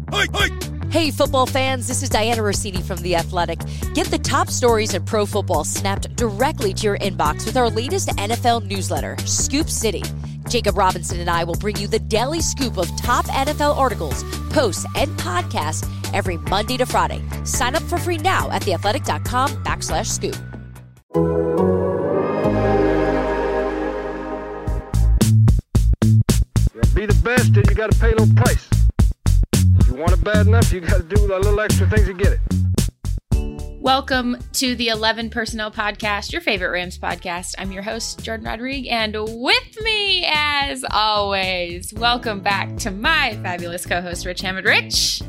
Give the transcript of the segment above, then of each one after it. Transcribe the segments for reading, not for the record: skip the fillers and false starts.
Hey, football fans, this is Diana Rossini from The Athletic. Get the top stories in pro football snapped directly to your inbox with our latest NFL newsletter, Scoop City. Jacob Robinson and I will bring you the daily scoop of top NFL articles, posts, and podcasts every Monday to Friday. Sign up for free now at theathletic.com/scoop. Be the best, and you got to pay a little price. If you want it bad enough, you got to do a little extra things to get it. Welcome to the 11 Personnel Podcast, your favorite Rams podcast. I'm your host, Jordan Rodriguez, and with me, as always, welcome back to my fabulous co-host, Rich Hammond. Rich,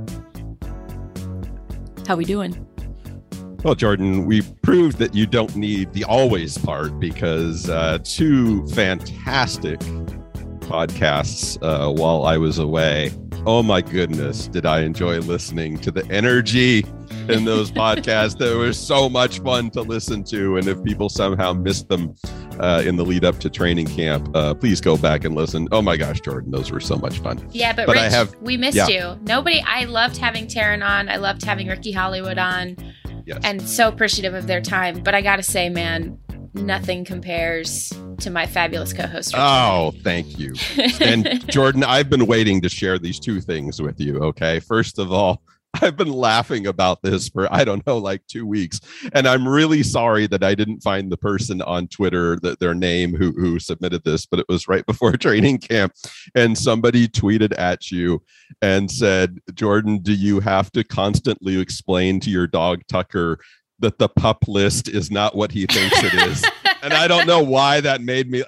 how we doing? Well, Jordan, we proved that you don't need the always part because two fantastic podcasts while I was away. Oh my goodness, did I enjoy listening to the energy in those podcasts. They were so much fun to listen to, and if people somehow missed them in the lead up to training camp, please go back and listen. Oh my gosh, Jordan, those were so much fun. Yeah, but Rich, we missed you. I loved having Taryn on. I loved having Ricky Hollywood on. Yes. And so appreciative of their time. But I gotta say, man, nothing compares to my fabulous co-host. Oh, thank you. And Jordan, I've been waiting to share these two things with you. Okay. First of all, I've been laughing about this for, I don't know, like 2 weeks. And I'm really sorry that I didn't find the person on Twitter, their name who submitted this, but it was right before training camp. And somebody tweeted at you and said, Jordan, do you have to constantly explain to your dog Tucker that the pup list is not what he thinks it is? And I don't know why that made me,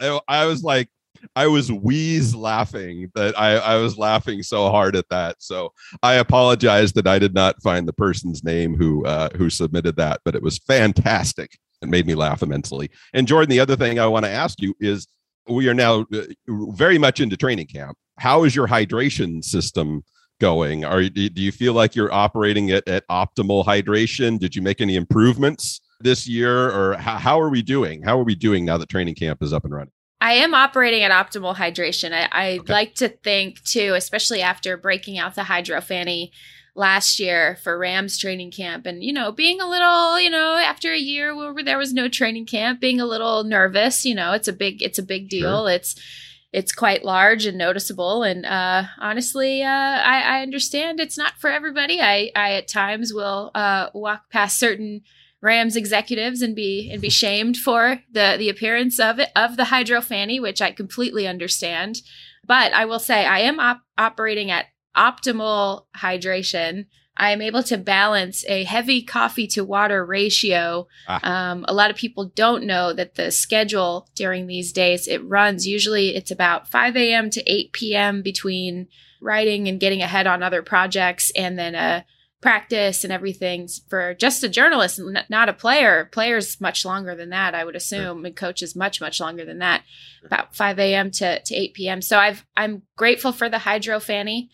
I was wheeze laughing that I was laughing so hard at that. So I apologize that I did not find the person's name who submitted that, but it was fantastic. It made me laugh immensely. And Jordan, the other thing I want to ask you is we are now very much into training camp. How is your hydration system going? Do you feel like you're operating at optimal hydration? Did you make any improvements this year, or how are we doing? How are we doing now that training camp is up and running? I am operating at optimal hydration. I like to think, too, especially after breaking out the Hydro Fanny last year for Rams training camp and, being a little, after a year where there was no training camp, being a little nervous, it's a big deal. Sure. It's quite large and noticeable. And honestly, I understand it's not for everybody. I at times will walk past certain Rams executives and be shamed for the appearance of the Hydro Fanny, which I completely understand. But I will say I am operating at optimal hydration. I am able to balance a heavy coffee to water ratio. A lot of people don't know that the schedule during these days, usually it's about 5 a.m. to 8 p.m. between writing and getting ahead on other projects, and then practice and everything for just a journalist, not a player. Players much longer than that, I would assume, and coaches much longer than that, about 5 a.m. to 8 p.m. So I'm grateful for the Hydro Fanny.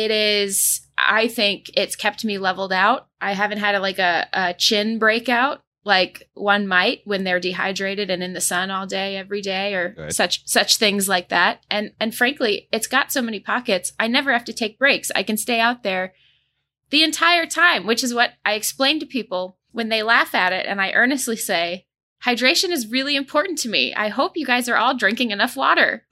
I think it's kept me leveled out. I haven't had a chin breakout like one might when they're dehydrated and in the sun all day, every day, or right. such things like that. And frankly, it's got so many pockets. I never have to take breaks. I can stay out there the entire time, which is what I explain to people when they laugh at it. And I earnestly say, hydration is really important to me. I hope you guys are all drinking enough water.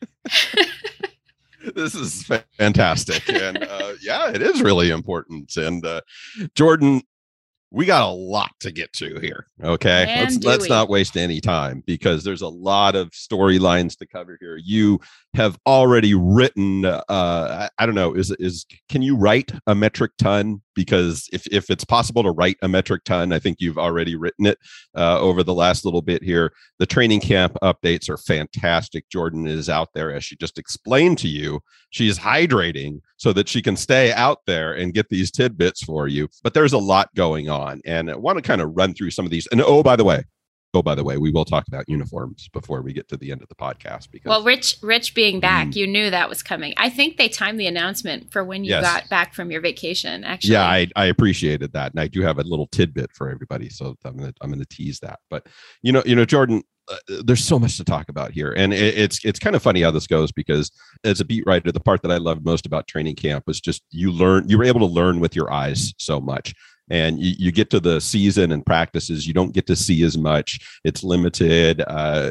This is fantastic. And it is really important. And Jordan, we got a lot to get to here. Okay. Let's not waste any time because there's a lot of storylines to cover here. You have already written, I don't know, can you write a metric ton? Because if it's possible to write a metric ton, I think you've already written it over the last little bit here. The training camp updates are fantastic. Jordan is out there, as she just explained to you. She's hydrating so that she can stay out there and get these tidbits for you. But there's a lot going on, and I want to kind of run through some of these. And by the way, we will talk about uniforms before we get to the end of the podcast. Because Rich being back, you knew that was coming. I think they timed the announcement for when you got back from your vacation. Actually, yeah, I appreciated that, and I do have a little tidbit for everybody, so I'm gonna tease that. But you know, Jordan, there's so much to talk about here. And it's kind of funny how this goes, because as a beat writer, the part that I loved most about training camp was just you were able to learn with your eyes so much. And you get to the season and practices, you don't get to see as much. It's limited.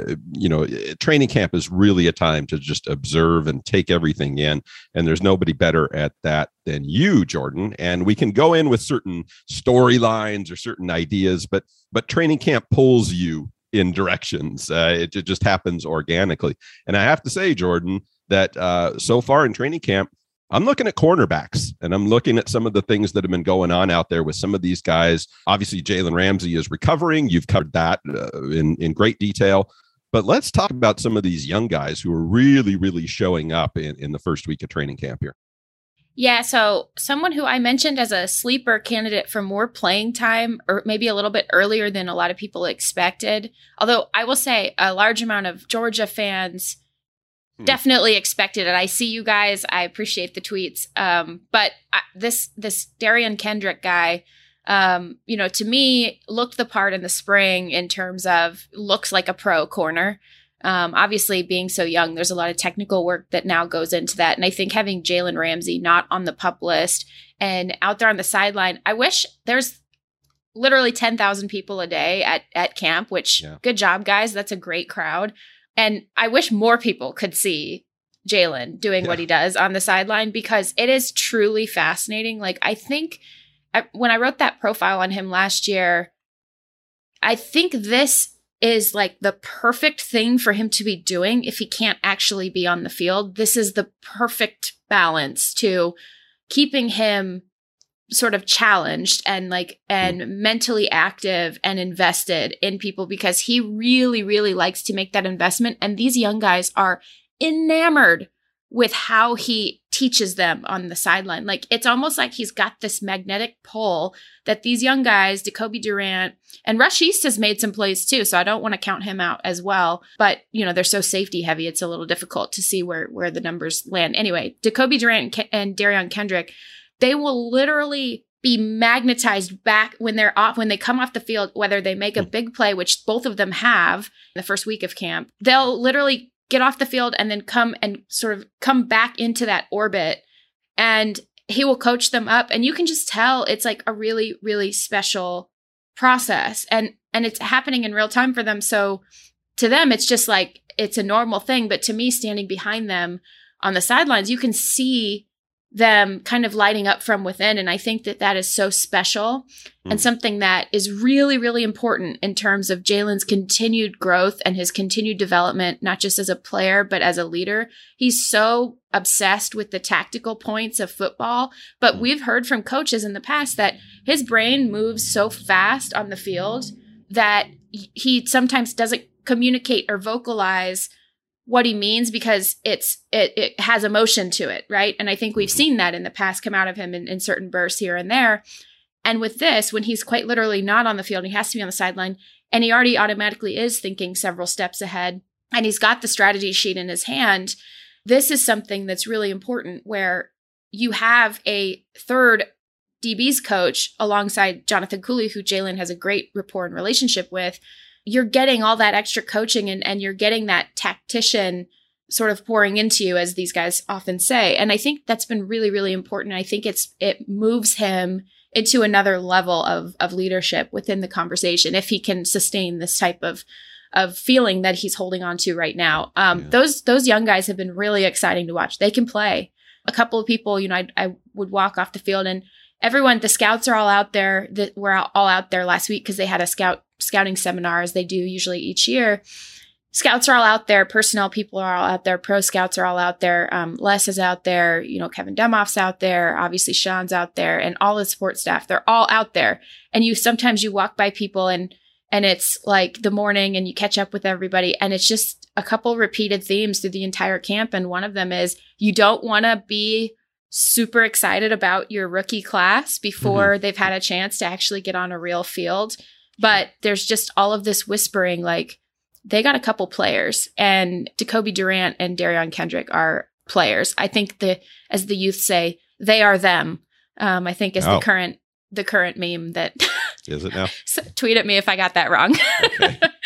Training camp is really a time to just observe and take everything in. And there's nobody better at that than you, Jordan. And we can go in with certain storylines or certain ideas, but training camp pulls you in directions. It just happens organically. And I have to say, Jordan, that so far in training camp, I'm looking at cornerbacks, and I'm looking at some of the things that have been going on out there with some of these guys. Obviously, Jalen Ramsey is recovering. You've covered that in great detail. But let's talk about some of these young guys who are really, really showing up in the first week of training camp here. Yeah, so someone who I mentioned as a sleeper candidate for more playing time, or maybe a little bit earlier than a lot of people expected. Although I will say a large amount of Georgia fans definitely expected it. I see you guys. I appreciate the tweets. But this Derion Kendrick guy, to me, looked the part in the spring in terms of looks like a pro corner. Obviously, being so young, there's a lot of technical work that now goes into that. And I think having Jalen Ramsey not on the PUP list and out there on the sideline, I wish there's literally 10,000 people a day at camp, which good job, guys. That's a great crowd. And I wish more people could see Jalen doing what he does on the sideline, because it is truly fascinating. Like, I think when I wrote that profile on him last year, I think this is like the perfect thing for him to be doing if he can't actually be on the field. This is the perfect balance to keeping him sort of challenged and mentally active and invested in people, because he really, really likes to make that investment. And these young guys are enamored with how he teaches them on the sideline. Like, it's almost like he's got this magnetic pull that these young guys, Jacoby Durant, and Rush East has made some plays too, so I don't want to count him out as well. But, they're so safety heavy, it's a little difficult to see where the numbers land. Anyway, Jacoby Durant and Derion Kendrick, they will literally be magnetized back when they come off the field, whether they make a big play, which both of them have in the first week of camp. They'll literally get off the field and then come back into that orbit, and he will coach them up. And you can just tell it's like a really, really special process, and it's happening in real time for them. So to them, it's just like, it's a normal thing. But to me, standing behind them on the sidelines, you can see them kind of lighting up from within. And I think that is so special and something that is really, really important in terms of Jalen's continued growth and his continued development, not just as a player, but as a leader. He's so obsessed with the tactical points of football, but we've heard from coaches in the past that his brain moves so fast on the field that he sometimes doesn't communicate or vocalize what he means, because it has emotion to it, right? And I think we've seen that in the past come out of him in certain bursts here and there. And with this, when he's quite literally not on the field, he has to be on the sideline, and he already automatically is thinking several steps ahead, and he's got the strategy sheet in his hand. This is something that's really important, where you have a third DB's coach alongside Jonathan Cooley, who Jalen has a great rapport and relationship with. You're getting all that extra coaching and you're getting that tactician sort of pouring into you, as these guys often say. And I think that's been really, really important. I think it moves him into another level of leadership within the conversation, if he can sustain this type of feeling that he's holding on to right now. Those young guys have been really exciting to watch. They can play. A couple of people, I would walk off the field, and the scouts are all out there. We're all out there last week because they had a scouting seminar, as they do usually each year. Scouts are all out there. Personnel people are all out there. Pro scouts are all out there. Les is out there. Kevin Demoff's out there. Obviously, Sean's out there, and all the support staff. They're all out there. And sometimes you walk by people and it's like the morning, and you catch up with everybody, and it's just a couple repeated themes through the entire camp. And one of them is, you don't want to be super excited about your rookie class before they've had a chance to actually get on a real field. But there's just all of this whispering, like, they got a couple players, and Jacoby Durant and Derion Kendrick are players. I think as the youth say, they are them. I think is the current meme that is it now? So tweet at me if I got that wrong. Okay.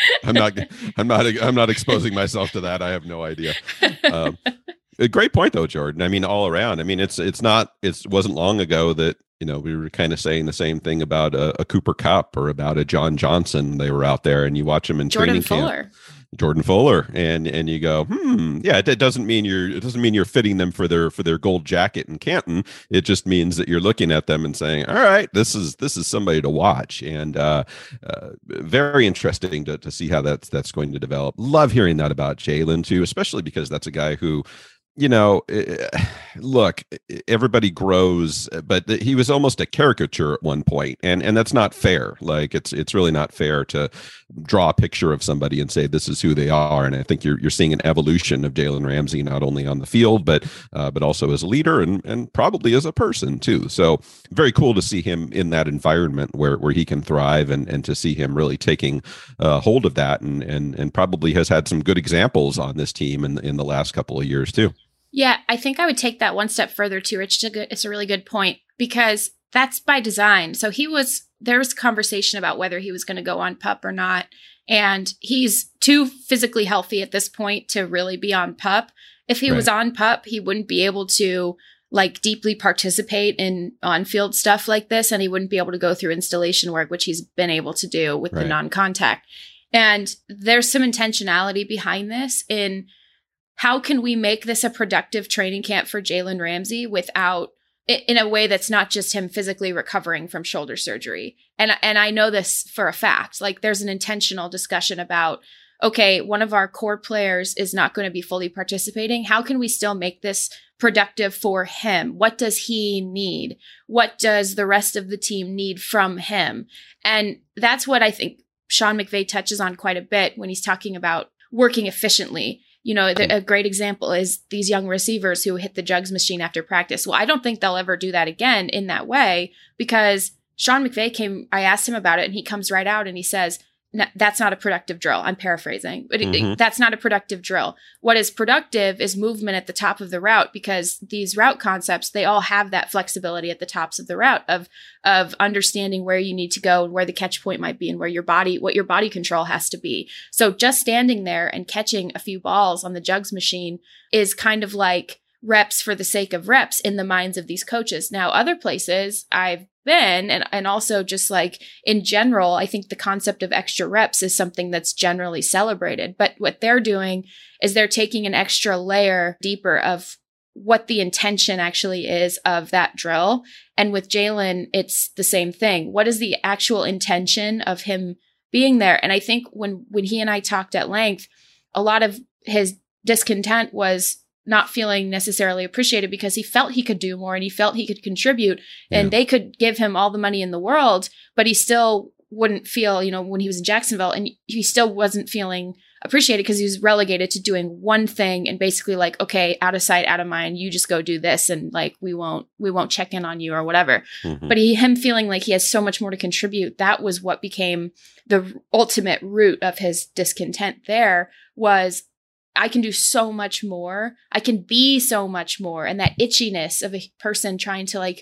I'm not exposing myself to that. I have no idea. A great point though, Jordan. I mean, all around. I mean, it wasn't long ago that, we were kind of saying the same thing about a Cooper Kupp or about a John Johnson. They were out there and you watch them in training camp. Jordan Fuller, and you go, yeah, it doesn't mean you're fitting them for their gold jacket in Canton. It just means that you're looking at them and saying, all right, this is somebody to watch, and very interesting to see how that's going to develop. Love hearing that about Jalen too, especially because that's a guy who, look, everybody grows, but he was almost a caricature at one point, and that's not fair. Like it's really not fair to draw a picture of somebody and say this is who they are. And I think you're seeing an evolution of Jalen Ramsey, not only on the field, but also as a leader and probably as a person too. So very cool to see him in that environment where he can thrive, and to see him really taking hold of that, and probably has had some good examples on this team in the last couple of years too. Yeah, I think I would take that one step further too, Rich. It's a really good point, because that's by design. So there was conversation about whether he was going to go on PUP or not. And he's too physically healthy at this point to really be on PUP. If he was on PUP, he wouldn't be able to deeply participate in on-field stuff like this. And he wouldn't be able to go through installation work, which he's been able to do with the non-contact. And there's some intentionality behind this in how can we make this a productive training camp for Jalen Ramsey in a way that's not just him physically recovering from shoulder surgery. And I know this for a fact. There's an intentional discussion about, okay, one of our core players is not going to be fully participating. How can we still make this productive for him? What does he need? What does the rest of the team need from him? And that's what I think Sean McVay touches on quite a bit when he's talking about working efficiently. A great example is these young receivers who hit the jugs machine after practice. Well, I don't think they'll ever do that again in that way, because Sean McVay I asked him about it, and he comes right out and he says, that's not a productive drill. I'm paraphrasing, but that's not a productive drill. What is productive is movement at the top of the route, because these route concepts, they all have that flexibility at the tops of the route of understanding where you need to go and where the catch point might be and what your body control has to be. So just standing there and catching a few balls on the jugs machine is kind of like reps for the sake of reps in the minds of these coaches. Now, other places I've been, and also just in general, I think the concept of extra reps is something that's generally celebrated. But what they're doing is they're taking an extra layer deeper of what the intention actually is of that drill. And with Jalen, it's the same thing. What is the actual intention of him being there? And I think when he and I talked at length, a lot of his discontent was not feeling necessarily appreciated, because he felt he could do more and he felt he could contribute, and they could give him all the money in the world, but he still wouldn't feel, when he was in Jacksonville, and he still wasn't feeling appreciated because he was relegated to doing one thing and basically okay, out of sight, out of mind, you just go do this, and we won't check in on you or whatever. But him feeling like he has so much more to contribute, that was what became the ultimate root of his discontent. There was, I can do so much more. I can be so much more. And that itchiness of a person trying to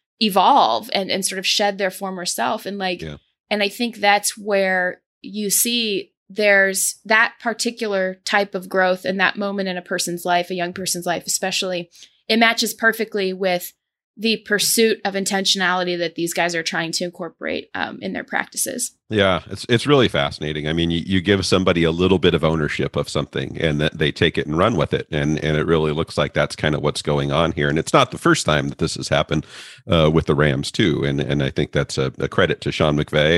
evolve and sort of shed their former self. And and I think that's where you see there's that particular type of growth in that moment in a person's life, a young person's life, especially. It matches perfectly with the pursuit of intentionality that these guys are trying to incorporate in their practices. Yeah, it's really fascinating. I mean, you give somebody a little bit of ownership of something, and that they take it and run with it, and it really looks like that's kind of what's going on here. And it's not the first time that this has happened with the Rams too. And I think that's a credit to Sean McVay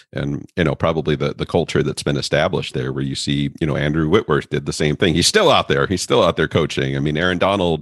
and probably the culture that's been established there, where you see Andrew Whitworth did the same thing. He's still out there. He's still out there coaching. I mean, Aaron Donald,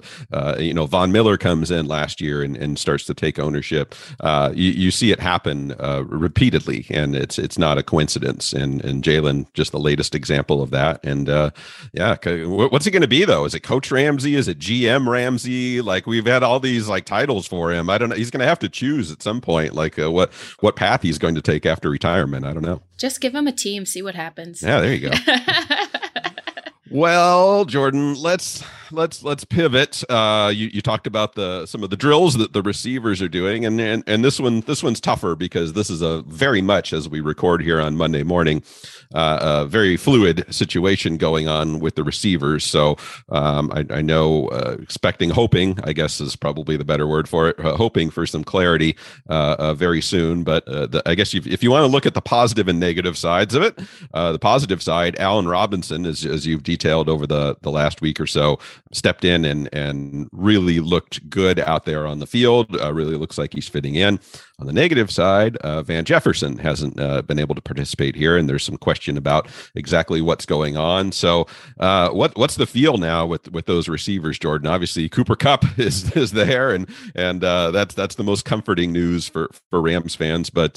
Von Miller comes in last year and starts to take ownership. You see it happen repeatedly, and it's not a coincidence. And Jalen, just the latest example of that. And what's he going to be though? Is it Coach Ramsey? Is it GM Ramsey? We've had all these titles for him. I don't know. He's going to have to choose at some point, what path he's going to take after retirement. I don't know. Just give him a team, see what happens. Yeah, there you go. Well, Jordan, let's let's pivot. You talked about some of the drills that the receivers are doing, and this one's tougher because this is a very much, as we record here on Monday morning, a very fluid situation going on with the receivers. So I know hoping, I guess is probably the better word for it, hoping for some clarity very soon. But I guess if you want to look at the positive and negative sides of it, the positive side, Allen Robinson, as you've detailed over the last week or so, stepped in and really looked good out there on the field. Really looks like he's fitting in. On the negative side, Van Jefferson hasn't been able to participate here, and there's some question about exactly what's going on. So what's the feel now with those receivers, Jordan? Obviously, Cooper Kupp is there, and that's the most comforting news for Rams fans. But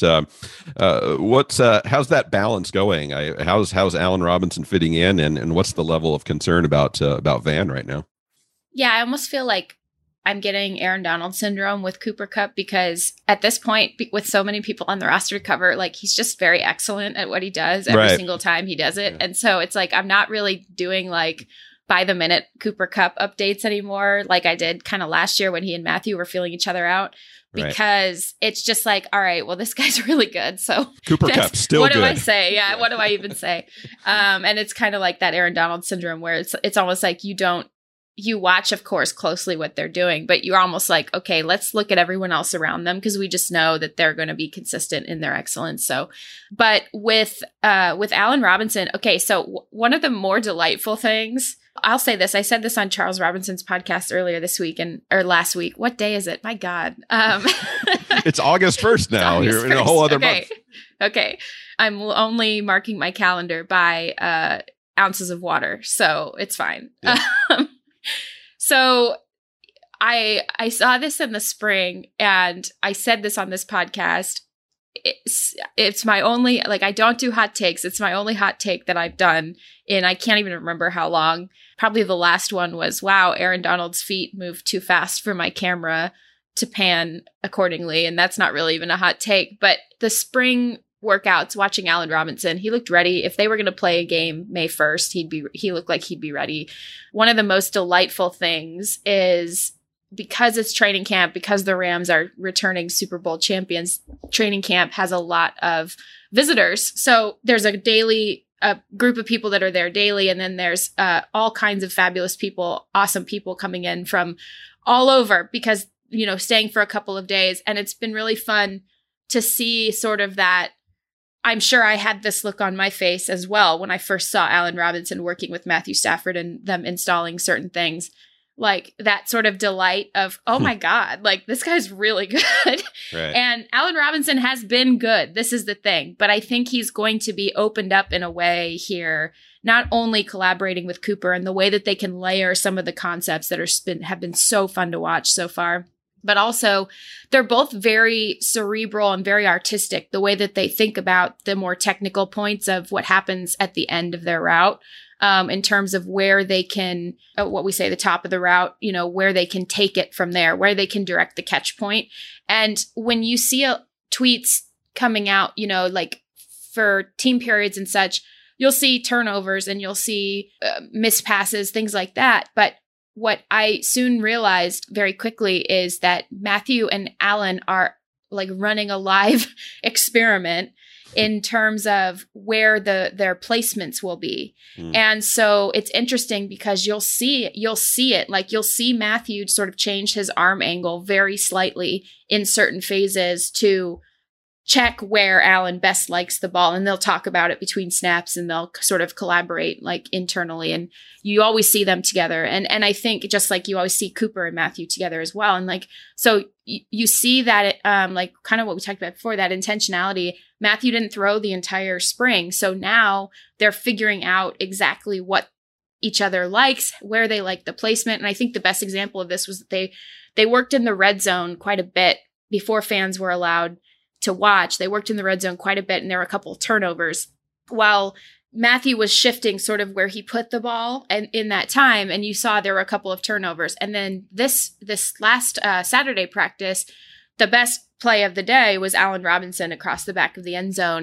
how's that balance going? How's Allen Robinson fitting in, and what's the level of concern about Van right now? Yeah, I almost feel like I'm getting Aaron Donald syndrome with Cooper Kupp, because at this point, with so many people on the roster to cover, like, he's just very excellent at what he does every single time he does it. Yeah. And so it's like, I'm not really doing like by the minute Cooper Kupp updates anymore, like I did kind of last year when he and Matthew were feeling each other out, because it's just like, all right, well, this guy's really good. So Cooper Kupp still what good. do I say? Yeah. What do I even say? And it's kind of like that Aaron Donald syndrome where it's almost like you watch, of course, closely what they're doing, but you're almost like, okay, let's look at everyone else around them, because we just know that they're going to be consistent in their excellence. So, but with Allen Robinson, okay, so one of the more delightful things, I'll say this, I said this on Charles Robinson's podcast earlier this week or last week. What day is it? My God. It's August 1st now. You're in a whole other month. Okay. I'm only marking my calendar by ounces of water, so it's fine. Yeah. So I saw this in the spring, and I said this on this podcast. It's my only, like, I don't do hot takes. It's my only hot take that I've done in, I can't even remember how long. Probably the last one was, wow, Aaron Donald's feet moved too fast for my camera to pan accordingly. And that's not really even a hot take. But the spring workouts, watching Allen Robinson, he looked ready. If they were going to play a game May 1st, he looked like he'd be ready. One of the most delightful things is, because it's training camp, because the Rams are returning Super Bowl champions, training camp has a lot of visitors. So there's a group of people that are there daily. And then there's all kinds of fabulous people, awesome people coming in from all over, because, staying for a couple of days. And it's been really fun to see sort of that. I'm sure I had this look on my face as well when I first saw Allen Robinson working with Matthew Stafford and them installing certain things, like that sort of delight of, oh my God, like, this guy's really good. Right. And Allen Robinson has been good. This is the thing. But I think he's going to be opened up in a way here, not only collaborating with Cooper and the way that they can layer some of the concepts that have been so fun to watch so far, but also they're both very cerebral and very artistic, the way that they think about the more technical points of what happens at the end of their route, in terms of where they can, what we say, the top of the route, where they can take it from there, where they can direct the catch point. And when you see tweets coming out, like for team periods and such, you'll see turnovers and you'll see missed passes, things like that. But what I soon realized very quickly is that Matthew and Allen are like running a live experiment in terms of where their placements will be. And so it's interesting because you'll see it, like you'll see Matthew sort of change his arm angle very slightly in certain phases to check where Allen best likes the ball. And they'll talk about it between snaps and they'll sort of collaborate like internally. And you always see them together. And I think just like you always see Cooper and Matthew together as well. And like, so you see that, like kind of what we talked about before, that intentionality. Matthew didn't throw the entire spring. So now they're figuring out exactly what each other likes, where they like the placement. And I think the best example of this was that they worked in the red zone quite a bit before fans were allowed to watch. They worked in the red zone quite a bit, and there were a couple of turnovers while Matthew was shifting sort of where he put the ball and in that time. And you saw there were a couple of turnovers. And then this last Saturday practice, the best play of the day was Allen Robinson across the back of the end zone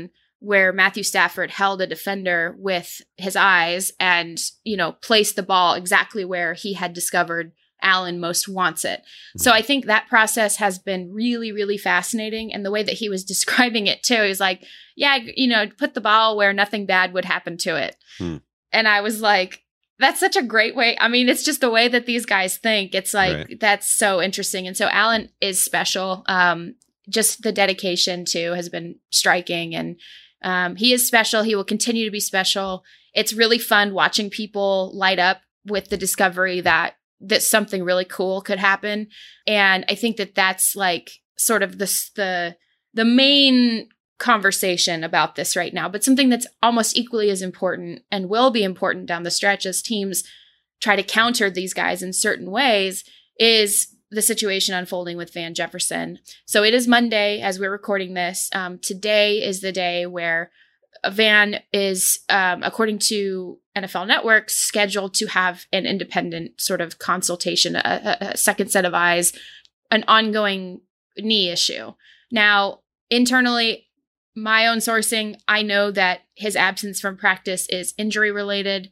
where Matthew Stafford held a defender with his eyes and, placed the ball exactly where he had discovered Allen most wants it. So I think that process has been really, really fascinating. And the way that he was describing it too, he's like, yeah, put the ball where nothing bad would happen to it. And I was like, that's such a great way. I mean, it's just the way that these guys think. It's like, That's so interesting. And so Allen is special. Just the dedication too has been striking, and he is special. He will continue to be special. It's really fun watching people light up with the discovery that something really cool could happen. And I think that that's like sort of the main conversation about this right now, but something that's almost equally as important and will be important down the stretch as teams try to counter these guys in certain ways is the situation unfolding with Van Jefferson. So it is Monday as we're recording this. Today is the day where Van is, according to NFL Network, scheduled to have an independent sort of consultation, a second set of eyes, an ongoing knee issue. Now, internally, my own sourcing, I know that his absence from practice is injury related.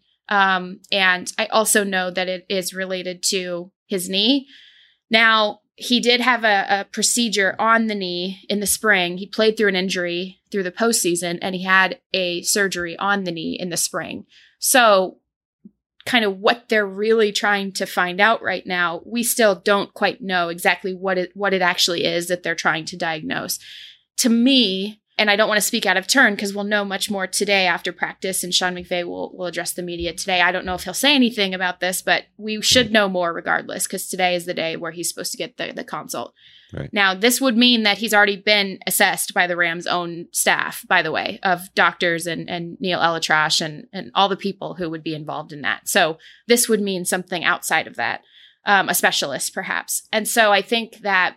And I also know that it is related to his knee. Now, he did have a procedure on the knee in the spring. He played through an injury through the postseason, and he had a surgery on the knee in the spring. So kind of what they're really trying to find out right now, we still don't quite know exactly what it actually is that they're trying to diagnose. To me, and I don't want to speak out of turn because we'll know much more today after practice, and Sean McVay will address the media today. I don't know if he'll say anything about this, but we should know more regardless, because today is the day where he's supposed to get the consult. Right. Now, this would mean that he's already been assessed by the Rams' own staff, by the way, of doctors and Neil ElAttrache and all the people who would be involved in that. So this would mean something outside of that, a specialist perhaps. And so I think that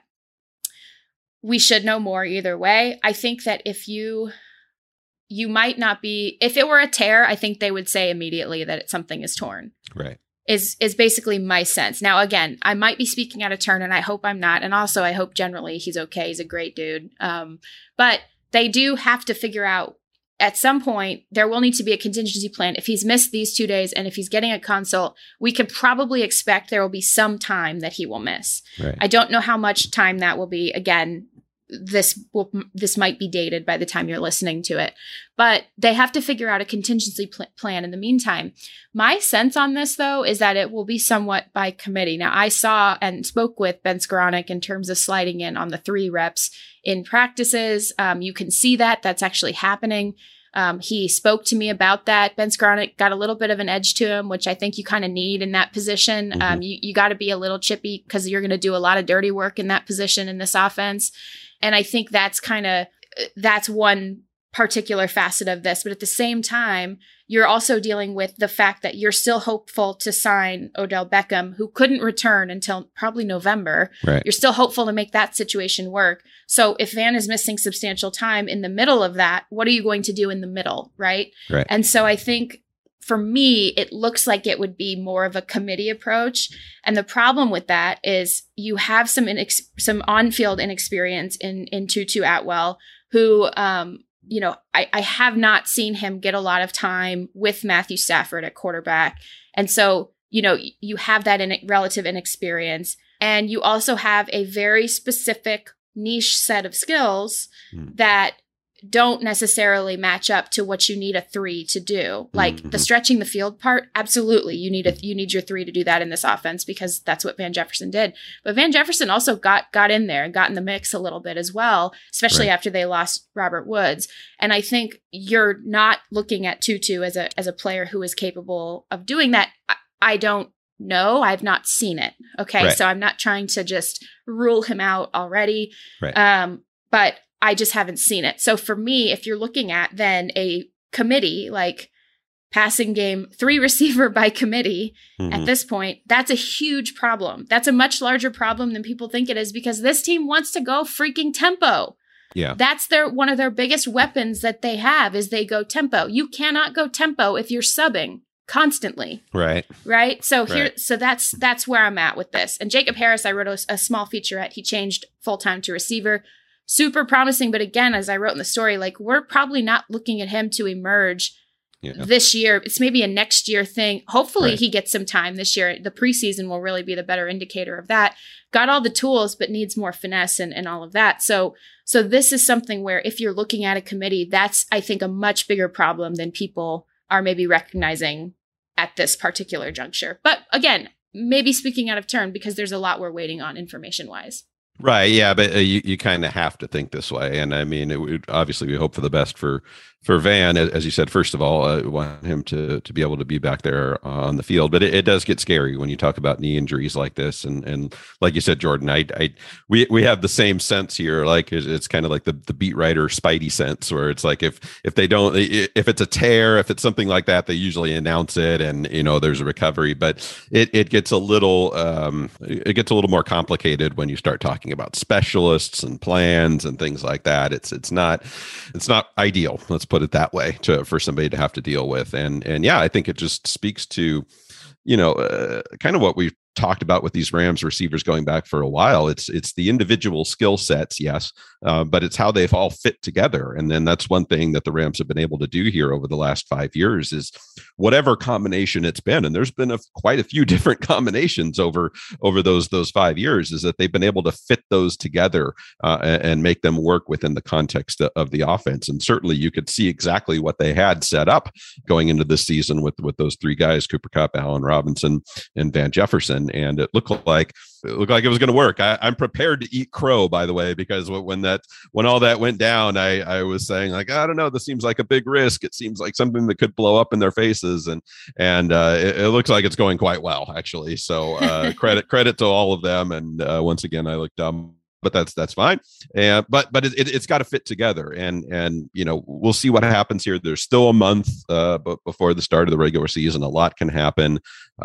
we should know more either way. I think that if you might not be, if it were a tear, I think they would say immediately that something is torn. Right. Is basically my sense. Now, again, I might be speaking out of turn, and I hope I'm not. And also, I hope generally he's okay. He's a great dude. But they do have to figure out at some point, there will need to be a contingency plan. If he's missed these 2 days and if he's getting a consult, we could probably expect there will be some time that he will miss. Right. I don't know how much time that will be. Again, this might be dated by the time you're listening to it, but they have to figure out a contingency plan in the meantime. My sense on this, though, is that it will be somewhat by committee. Now, I saw and spoke with Ben Skoranek in terms of sliding in on the 3 reps in practices. You can see that's actually happening. He spoke to me about that. Ben Skoranek got a little bit of an edge to him, which I think you kind of need in that position. Mm-hmm. You got to be a little chippy because you're going to do a lot of dirty work in that position in this offense. And I think that's one particular facet of this. But at the same time, you're also dealing with the fact that you're still hopeful to sign Odell Beckham, who couldn't return until probably November. Right. You're still hopeful to make that situation work. So if Van is missing substantial time in the middle of that, what are you going to do in the middle, right? Right. And so I think for me, it looks like it would be more of a committee approach. And the problem with that is you have some on-field inexperience in Tutu Atwell, who, I have not seen him get a lot of time with Matthew Stafford at quarterback. And so, you have that relative inexperience. And you also have a very specific niche set of skills that don't necessarily match up to what you need a 3 to do. Like the stretching the field part, absolutely. You need your 3 to do that in this offense because that's what Van Jefferson did. But Van Jefferson also got in there and got in the mix a little bit as well, especially after they lost Robert Woods. And I think you're not looking at Tutu as a player who is capable of doing that. I don't know. I've not seen it. Okay. Right. So I'm not trying to just rule him out already. Right. But I just haven't seen it. So for me, if you're looking at then a committee, like passing game 3 receiver by committee at this point, that's a huge problem. That's a much larger problem than people think it is because this team wants to go freaking tempo. Yeah. That's one of their biggest weapons that they have is they go tempo. You cannot go tempo if you're subbing constantly. Right. Right. So that's where I'm at with this. And Jacob Harris, I wrote a small featurette. He changed full-time to receiver. super promising. But again, as I wrote in the story, like we're probably not looking at him to emerge this year. It's maybe a next year thing. Hopefully he gets some time this year. The preseason will really be the better indicator of that. Got all the tools, but needs more finesse and all of that. So this is something where if you're looking at a committee, that's, I think, a much bigger problem than people are maybe recognizing at this particular juncture. But again, maybe speaking out of turn because there's a lot we're waiting on information wise. Right. Yeah. But you kind of have to think this way. And I mean, obviously we hope for the best for Van, as you said. First of all, want him to be able to be back there on the field. But it does get scary when you talk about knee injuries like this. And like you said, Jordan, we have the same sense here. Like it's kind of like the beat writer Spidey sense, where it's like if it's a tear, if it's something like that, they usually announce it and there's a recovery. But it gets a little more complicated when you start talking about specialists and plans and things like that. It's not ideal. Let's put it that way for somebody to have to deal with. And yeah, I think it just speaks to, kind of what we've talked about with these Rams receivers going back for a while. It's the individual skill sets, yes, but it's how they've all fit together. And then that's one thing that the Rams have been able to do here over the last 5 years is whatever combination it's been, and there's been quite a few different combinations over those 5 years, is that they've been able to fit those together and make them work within the context of the offense. And certainly you could see exactly what they had set up going into this season with those three guys, Cooper Kupp, Allen Robinson, and Van Jefferson. And it looked like it was going to work. I'm prepared to eat crow, by the way, because when all that went down, I was saying, like, I don't know, this seems like a big risk. It seems like something that could blow up in their faces, and it looks like it's going quite well, actually. So credit to all of them. And once again, I look dumb, but that's fine. And but it's got to fit together, and we'll see what happens here. There's still a month before the start of the regular season. A lot can happen.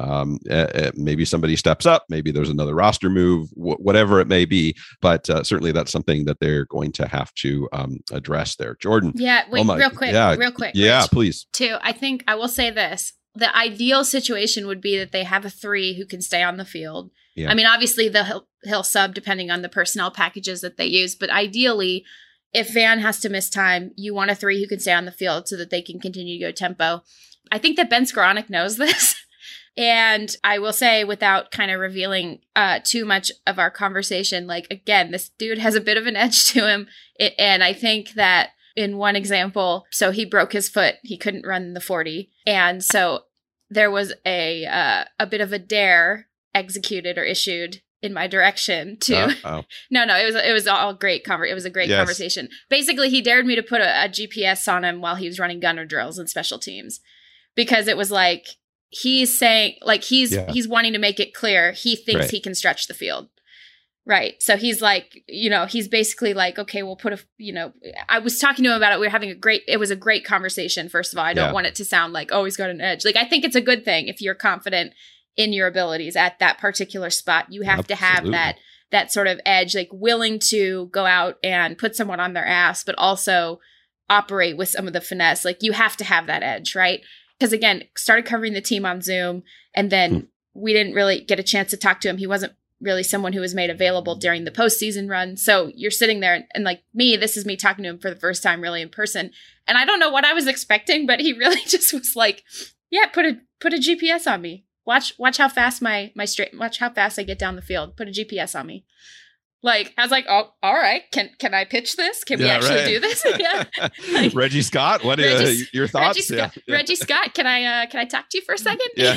Maybe somebody steps up. Maybe there's another roster move. Whatever it may be, but certainly that's something that they're going to have to address there. Jordan. Yeah. Wait. Real quick. Yeah. Rich, please. Too. I think I will say this. The ideal situation would be that they have a 3 who can stay on the field. Yeah. I mean, obviously he'll sub depending on the personnel packages that they use, but ideally, if Van has to miss time, you want a 3 who can stay on the field so that they can continue to go tempo. I think that Ben Skoranek knows this. And I will say, without kind of revealing too much of our conversation, like, again, this dude has a bit of an edge to him. And I think that in one example, so he broke his foot. He couldn't run the 40. And so there was a bit of a dare executed or issued in my direction to no, it was all great. It was a great conversation. Basically, he dared me to put a GPS on him while he was running gunner drills and special teams, because it was like, he's saying, like, he's wanting to make it clear he thinks he can stretch the field. Right. So he's like, he's basically like, okay, we'll put I was talking to him about it. We were having it was a great conversation. First of all, I don't want it to sound like, oh, he's got an edge. Like, I think it's a good thing if you're confident in your abilities at that particular spot. You have to have that sort of edge, like willing to go out and put someone on their ass, but also operate with some of the finesse. Like, you have to have that edge, right? Because again, started covering the team on Zoom, and then we didn't really get a chance to talk to him. He wasn't really someone who was made available during the postseason run. So you're sitting there and like me, this is me talking to him for the first time really in person. And I don't know what I was expecting, but he really just was like, yeah, put a GPS on me. Watch how fast watch how fast I get down the field. Put a GPS on me. Like, I was like, oh, all right. Can I pitch this? Can we actually do this? Yeah. Like, Reggie Scott, what are your thoughts? Reggie Scott, can I talk to you for a second? Yeah.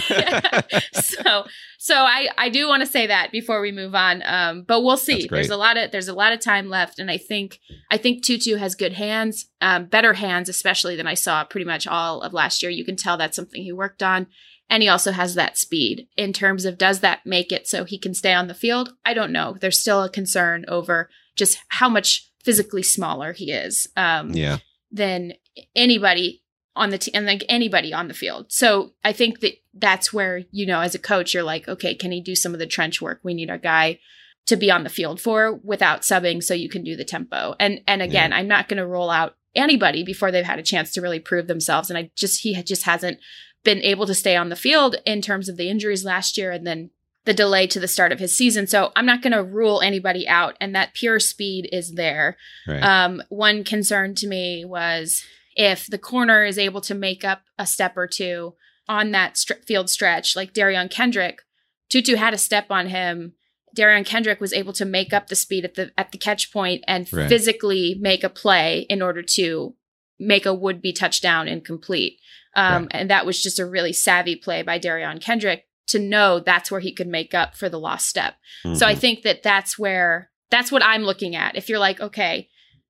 So I do want to say that before we move on. But we'll see. There's a lot of time left, and I think Tutu has good hands, better hands, especially than I saw pretty much all of last year. You can tell that's something he worked on. And he also has that speed. In terms of, does that make it so he can stay on the field? I don't know. There's still a concern over just how much physically smaller he is than anybody on the team, and like anybody on the field. So I think that's where, as a coach, you're like, okay, can he do some of the trench work we need our guy to be on the field for without subbing, so you can do the tempo? And again, I'm not going to roll out anybody before they've had a chance to really prove themselves. And he just hasn't been able to stay on the field in terms of the injuries last year. And then the delay to the start of his season. So I'm not going to rule anybody out, and that pure speed is there. Right. One concern to me was if the corner is able to make up a step or two on that field stretch, like Darion Kendrick. Tutu had a step on him. Darion Kendrick was able to make up the speed at the catch point and physically make a play in order to make a would-be touchdown incomplete. And that was just a really savvy play by Darion Kendrick to know that's where he could make up for the lost step. Mm-hmm. So I think that's what I'm looking at. If you're like, okay,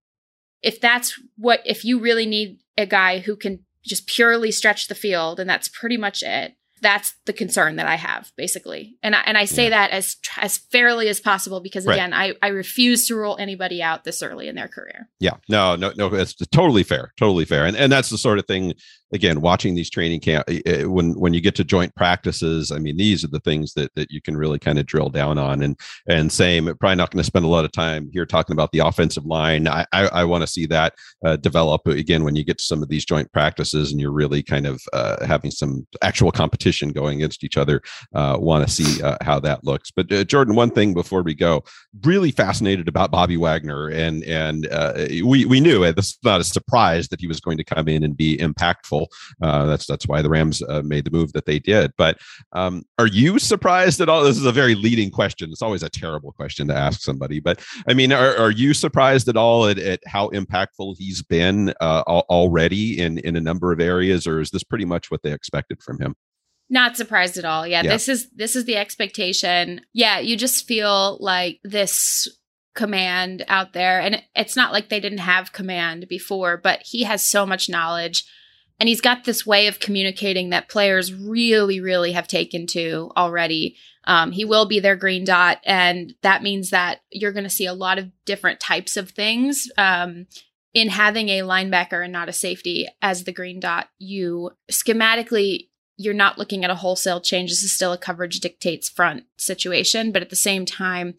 if you really need a guy who can just purely stretch the field, and that's pretty much it, that's the concern that I have, basically. And I say that as fairly as possible, because again, I refuse to rule anybody out this early in their career. Yeah, no, it's totally fair. And that's the sort of thing, again, watching these training camp, when you get to joint practices, I mean, these are the things that you can really kind of drill down on. And same, probably not going to spend a lot of time here talking about the offensive line. I want to see that develop again when you get to some of these joint practices and you're really kind of having some actual competition going against each other. Want to see how that looks. But Jordan, one thing before we go, really fascinated about Bobby Wagner, and we knew it. This is not a surprise that he was going to come in and be impactful. That's why the Rams made the move that they did. But are you surprised at all? This is a very leading question. It's always a terrible question to ask somebody. But I mean, are you surprised at all at how impactful he's been already in a number of areas, or is this pretty much what they expected from him? Not surprised at all. Yeah, this is the expectation. Yeah, you just feel like this command out there, and it's not like they didn't have command before, but he has so much knowledge, and he's got this way of communicating that players really, really have taken to already. He will be their green dot, and that means that you're going to see a lot of different types of things. In having a linebacker and not a safety as the green dot, you're not looking at a wholesale change. This is still a coverage dictates front situation. But at the same time,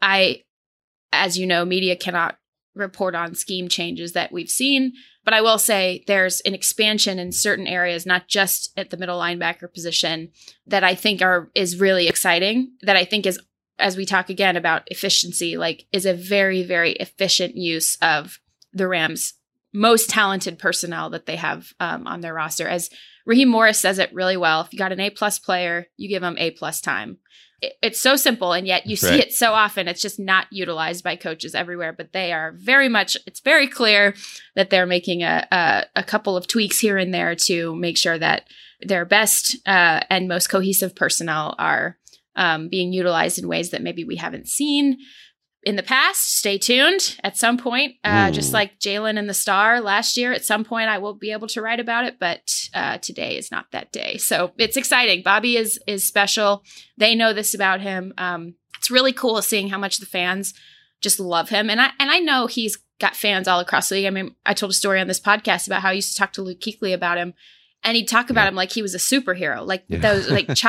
as you know, media cannot report on scheme changes that we've seen. But I will say there's an expansion in certain areas, not just at the middle linebacker position, that I think is really exciting, that I think is, as we talk again about efficiency, is a very, very efficient use of the Rams' most talented personnel that they have on their roster. As Raheem Morris says it really well, if you got an A+ player, you give them A+ time. It's so simple, and yet you see it so often. It's just not utilized by coaches everywhere, but they are it's very clear that they're making a couple of tweaks here and there to make sure that their best and most cohesive personnel are being utilized in ways that maybe we haven't seen in the past. Stay tuned. At some point, just like Jalen and the Star last year, at some point I will be able to write about it, but today is not that day. So it's exciting. Bobby is special. They know this about him. It's really cool seeing how much the fans just love him. And I know he's got fans all across the league. I mean, I told a story on this podcast about how I used to talk to Luke Kuechly about him. And he'd talk about him like he was a superhero, those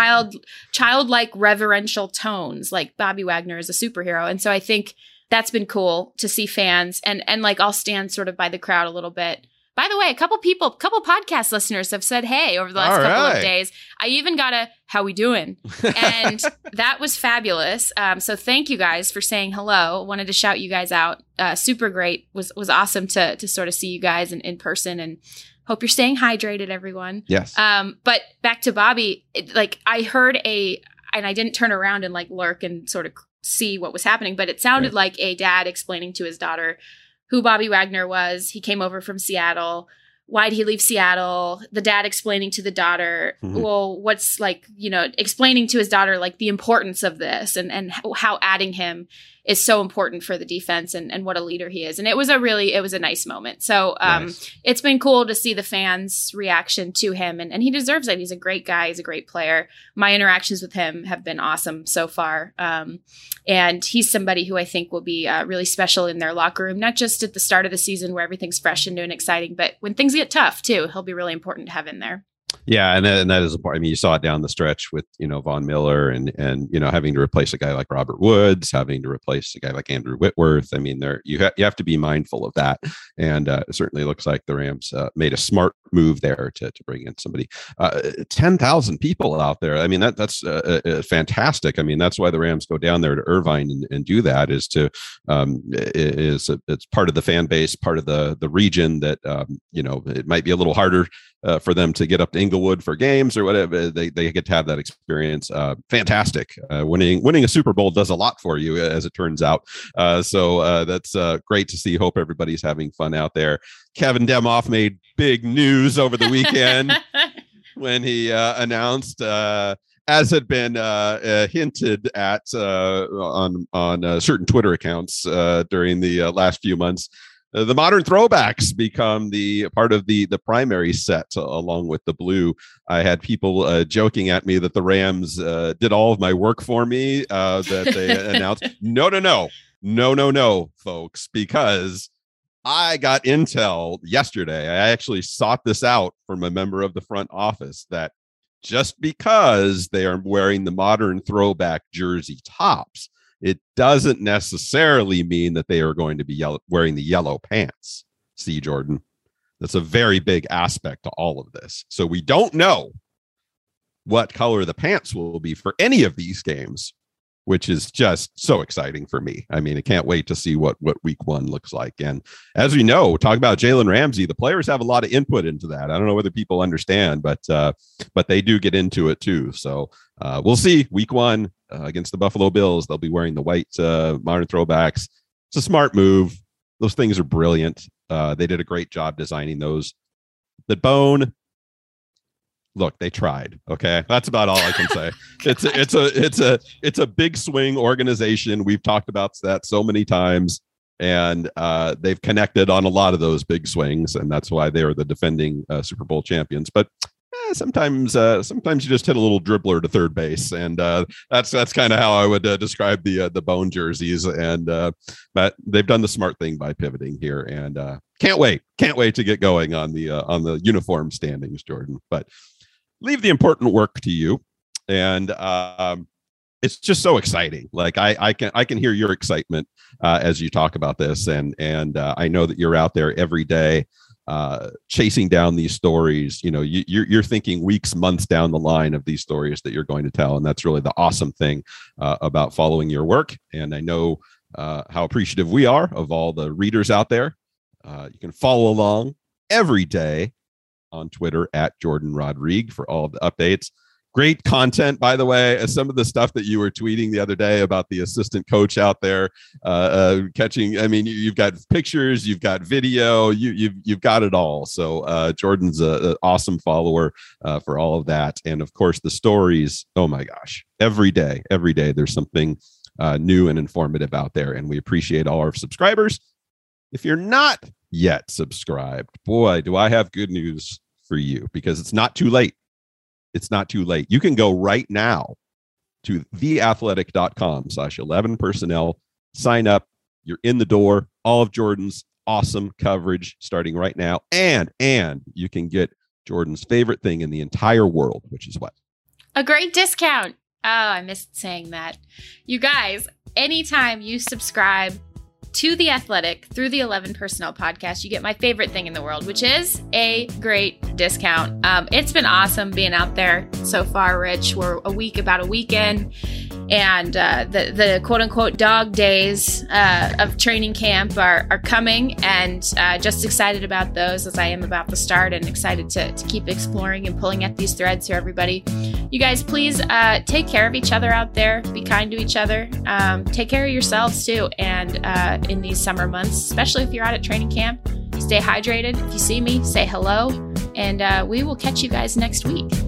childlike reverential tones, like Bobby Wagner is a superhero. And so I think that's been cool to see fans and I'll stand sort of by the crowd a little bit. By the way, a couple podcast listeners have said, hey, over the last couple of days. I even got a, how we doing? And that was fabulous. So thank you guys for saying hello. Wanted to shout you guys out. Super great. Was awesome to sort of see you guys in person, and hope you're staying hydrated, everyone. Yes. But back to Bobby, I heard and I didn't turn around and lurk and sort of see what was happening, but it sounded like a dad explaining to his daughter who Bobby Wagner was. He came over from Seattle. Why'd he leave Seattle? The dad explaining to the daughter, well, what's explaining to his daughter, the importance of this and how adding him is so important for the defense and what a leader he is. And it was a nice moment. So It's been cool to see the fans' reaction to him, and he deserves it. He's a great guy. He's a great player. My interactions with him have been awesome so far. And he's somebody who I think will be really special in their locker room, not just at the start of the season where everything's fresh and new and exciting, but when things get tough too, he'll be really important to have in there. Yeah, and that is a part. I mean, you saw it down the stretch with Von Miller and having to replace a guy like Robert Woods, having to replace a guy like Andrew Whitworth. I mean, you have to be mindful of that, and it certainly looks like the Rams made a smart move there to bring in somebody. 10,000 people out there. I mean, that's fantastic. I mean, that's why the Rams go down there to Irvine and do that. It's part of the fan base, part of the region that it might be a little harder for them to get up to Inglewood for games or whatever. They get to have that experience. Fantastic. Winning a Super Bowl does a lot for you, as it turns out. So that's great to see. Hope everybody's having fun out there. Kevin Demoff made big news over the weekend when he announced, as had been hinted at on certain Twitter accounts during the last few months, the modern throwbacks become the part of the primary set along with the blue. I had people joking at me that the Rams did all of my work for me, that they announced. No, folks, because I got intel yesterday. I actually sought this out from a member of the front office that just because they are wearing the modern throwback jersey tops, it doesn't necessarily mean that they are going to be wearing the yellow pants. See, Jordan, that's a very big aspect to all of this. So we don't know what color the pants will be for any of these games, which is just so exciting for me. I mean, I can't wait to see what week one looks like. And as we know, talk about Jalen Ramsey, the players have a lot of input into that. I don't know whether people understand, but they do get into it too. So we'll see week one against the Buffalo Bills. They'll be wearing the white modern throwbacks. It's a smart move. Those things are brilliant. They did a great job designing those. The bone, look, they tried. Okay, that's about all I can say. It's a big swing organization. We've talked about that so many times, and they've connected on a lot of those big swings, and that's why they are the defending Super Bowl champions. But sometimes you just hit a little dribbler to third base, and that's kind of how I would describe the bone jerseys. And but they've done the smart thing by pivoting here, and can't wait to get going on the uniform standings, Jordan. But leave the important work to you, and it's just so exciting. Like I can hear your excitement as you talk about this, and I know that you're out there every day chasing down these stories. You're thinking weeks, months down the line of these stories that you're going to tell, and that's really the awesome thing about following your work. And I know how appreciative we are of all the readers out there. You can follow along every day on Twitter at Jordan Rodrigue for all of the updates. Great content, by the way. Some of the stuff that you were tweeting the other day about the assistant coach out there catching. I mean, you've got pictures, you've got video, you've got it all. So Jordan's an awesome follower for all of that, and of course the stories. Oh my gosh, every day there's something new and informative out there, and we appreciate all our subscribers. If you're not yet subscribed, boy, do I have good news for you, because it's not too late. It's not too late. You can go right now to theathletic.com/11personnel, sign up. You're in the door. All of Jordan's awesome coverage starting right now. And you can get Jordan's favorite thing in the entire world, which is what? A great discount. Oh, I missed saying that. You guys, anytime you subscribe to The Athletic through the 11 Personnel podcast, you get my favorite thing in the world, which is a great discount. It's been awesome being out there so far, Rich. We're about a week in, and the quote-unquote dog days of training camp are coming, and just excited about those as I am about the start, and excited to keep exploring and pulling at these threads here, everybody. You guys, please take care of each other out there. Be kind to each other. Take care of yourselves, too, and in these summer months, especially if you're out at training camp, stay hydrated. If you see me, say hello, and we will catch you guys next week.